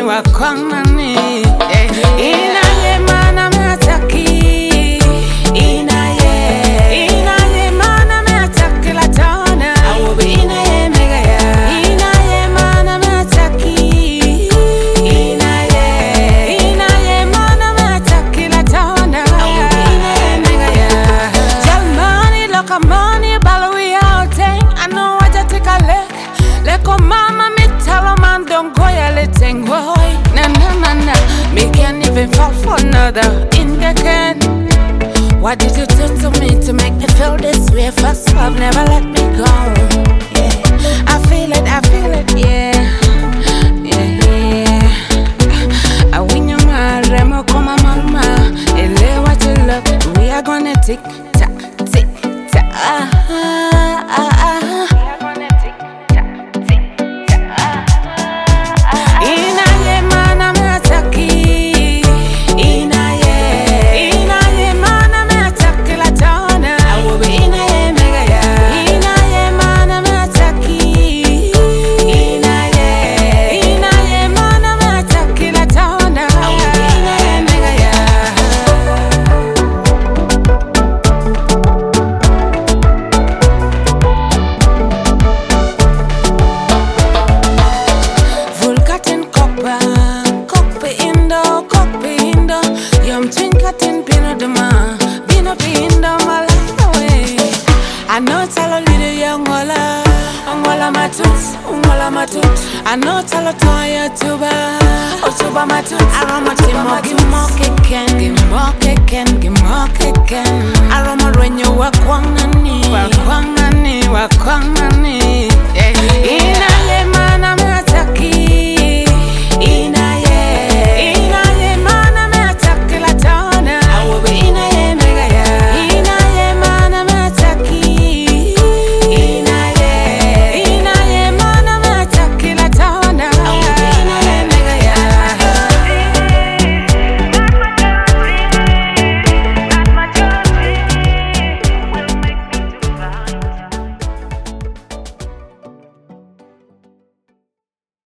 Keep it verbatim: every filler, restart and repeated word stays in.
wa kwanani ina ye mana mataki ina ye ina ye mana mataki la tona awobe ina ye mega ya ina ye mana mataki ina ye ina ye mana mataki la tona awobe ina ye mega ya jalmani loka money balwi out I know what you take a look leko mama me tell a man don't go ya letting boy na na na na me can't even fall for another in the can. What did you do to me to make me feel this way? First love never let me go. Yeah, I feel it, I feel it, yeah, yeah, yeah. I win your mind, remo come on mama. Ele what you love, we are gonna tick tock, tick tock. Ah, ah, ah, ah. I know tell a little young wala, wala matut, wala matut. I know tell a toya tuba, oh tuba matut. I want to give more, give more, kicken, give more, kicken, give more, kicken.